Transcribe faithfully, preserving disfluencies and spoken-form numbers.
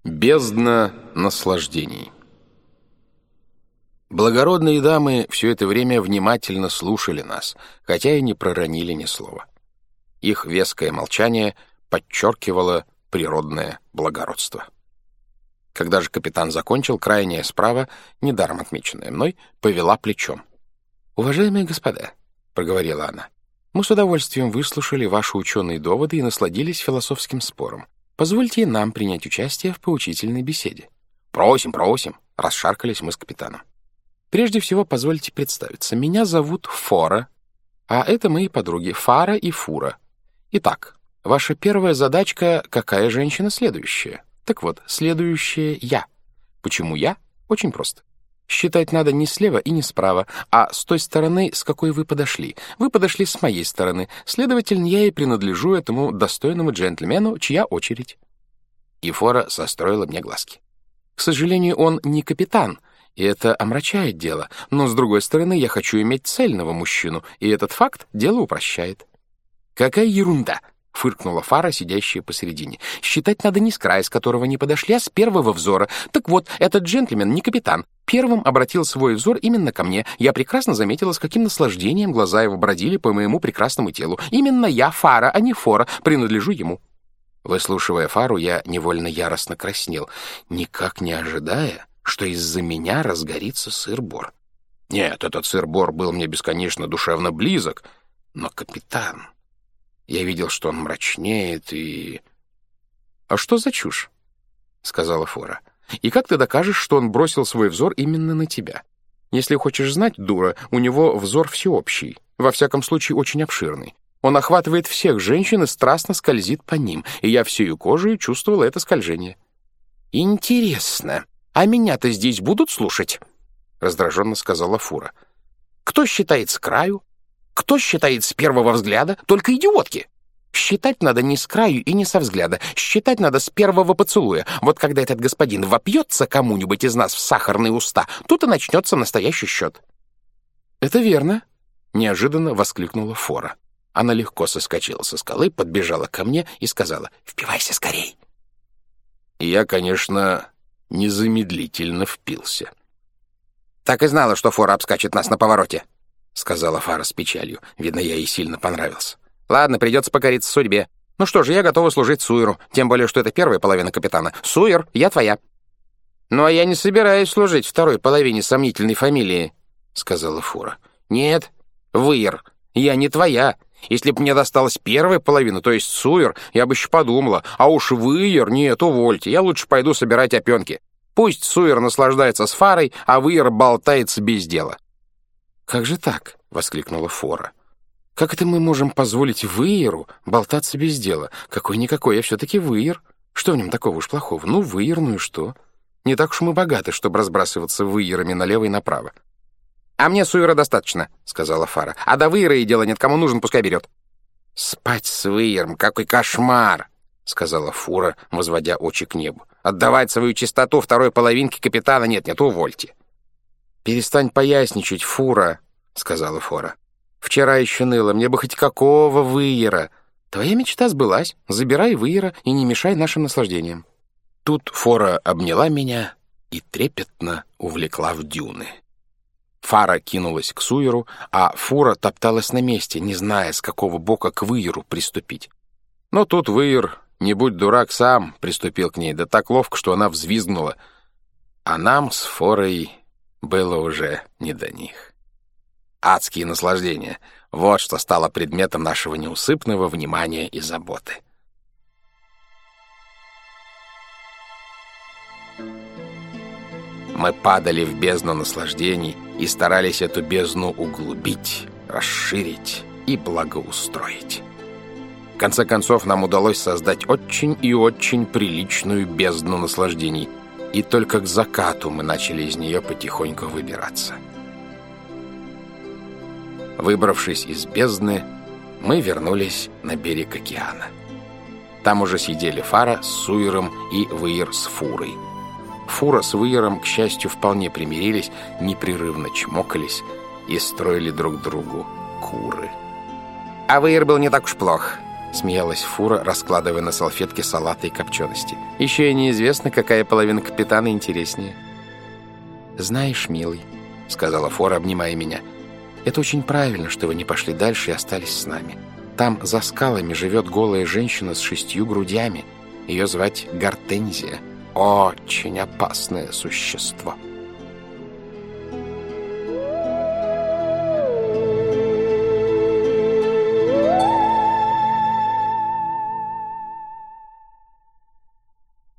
Бездна наслаждений. Благородные дамы все это время внимательно слушали нас, хотя и не проронили ни слова. Их веское молчание подчеркивало природное благородство. Когда же капитан закончил, крайняя справа, недаром отмеченная мной, повела плечом. «Уважаемые господа», — проговорила она, — «мы с удовольствием выслушали ваши ученые доводы и насладились философским спором. Позвольте и нам принять участие в поучительной беседе». «Просим, просим», — расшаркались мы с капитаном. «Прежде всего, позвольте представиться. Меня зовут Фора, а это мои подруги Фара и Фура. Итак, ваша первая задачка — какая женщина следующая? Так вот, следующая — я. Почему я? Очень просто. Считать надо не слева и не справа, а с той стороны, с какой вы подошли. Вы подошли с моей стороны, следовательно, я и принадлежу этому достойному джентльмену, чья очередь». И Фора состроила мне глазки. К сожалению, он не капитан, и это омрачает дело, но, с другой стороны, я хочу иметь цельного мужчину, и этот факт дело упрощает. «Какая ерунда!» — фыркнула Фара, сидящая посередине. «Считать надо не с края, с которого не подошли, а с первого взора. Так вот, этот джентльмен не капитан. Первым обратил свой взор именно ко мне. Я прекрасно заметила, с каким наслаждением глаза его бродили по моему прекрасному телу. Именно я, Фара, а не Фора, принадлежу ему». Выслушивая Фару, я невольно яростно краснел, никак не ожидая, что из-за меня разгорится сыр-бор. Нет, этот сыр-бор был мне бесконечно душевно близок, но капитан... Я видел, что он мрачнеет и... «А что за чушь?» — сказала Фора. «И как ты докажешь, что он бросил свой взор именно на тебя? Если хочешь знать, дура, у него взор всеобщий, во всяком случае очень обширный. Он охватывает всех женщин и страстно скользит по ним, и я всею кожей чувствовала это скольжение». «Интересно, а меня-то здесь будут слушать?» — раздраженно сказала Фура. «Кто считает с краю? Кто считает с первого взгляда? Только идиотки. Считать надо не с краю и не со взгляда. Считать надо с первого поцелуя. Вот когда этот господин вопьется кому-нибудь из нас в сахарные уста, тут и начнется настоящий счет». «Это верно», — неожиданно воскликнула Фора. Она легко соскочила со скалы, подбежала ко мне и сказала: «Впивайся скорей». И я, конечно, незамедлительно впился. «Так и знала, что Фора обскачет нас на повороте», — сказала Фара с печалью. Видно, я ей сильно понравился. «Ладно, придется покориться судьбе. Ну что же, я готова служить Суиру, тем более, что это первая половина капитана. Суир, я твоя». «Ну, а я не собираюсь служить второй половине сомнительной фамилии», — сказала Фура. «Нет, Выир, я не твоя. Если бы мне досталась первая половина, то есть Суир, я бы еще подумала. А уж Выир, нет, увольте, я лучше пойду собирать опенки. Пусть Суир наслаждается с Фарой, а Выир болтается без дела». «Как же так?» — воскликнула Фора. «Как это мы можем позволить Выиру болтаться без дела? Какой-никакой, я все-таки Выир. Что в нем такого уж плохого? Ну, Выир, ну и что? Не так уж мы богаты, чтобы разбрасываться Выирами налево и направо». «А мне Суира достаточно», — сказала Фара. «А до Выира и дела нет, кому нужен, пускай берет». «Спать с Выиром, какой кошмар», — сказала Фура, возводя очи к небу. «Отдавать свою чистоту второй половинке капитана нет-нет, увольте». «Перестань поясничать, Фура», — сказала Фора. «Вчера еще ныло, мне бы хоть какого Выира. Твоя мечта сбылась, забирай Выира и не мешай нашим наслаждениям». Тут Фора обняла меня и трепетно увлекла в дюны. Фара кинулась к Суиру, а Фура топталась на месте, не зная, с какого бока к Выиру приступить. Но тут Выир, не будь дурак, сам приступил к ней, да так ловко, что она взвизгнула. А нам с Форой было уже не до них. Адские наслаждения — вот что стало предметом нашего неусыпного внимания и заботы. Мы падали в бездну наслаждений и старались эту бездну углубить, расширить и благоустроить. В конце концов, нам удалось создать очень и очень приличную бездну наслаждений, и только к закату мы начали из нее потихоньку выбираться. Выбравшись из бездны, мы вернулись на берег океана. Там уже сидели Фара с Суиром и Выир с Фурой. Фура с Выиром, к счастью, вполне примирились, непрерывно чмокались и строили друг другу куры. «А Выир был не так уж плох», — смеялась Фура, раскладывая на салфетке салаты и копчености. «Еще и неизвестно, какая половина капитана интереснее». «Знаешь, милый», — сказала Фура, обнимая меня, — «это очень правильно, что вы не пошли дальше и остались с нами. Там, за скалами, живет голая женщина с шестью грудями. Ее звать Гортензия. Очень опасное существо».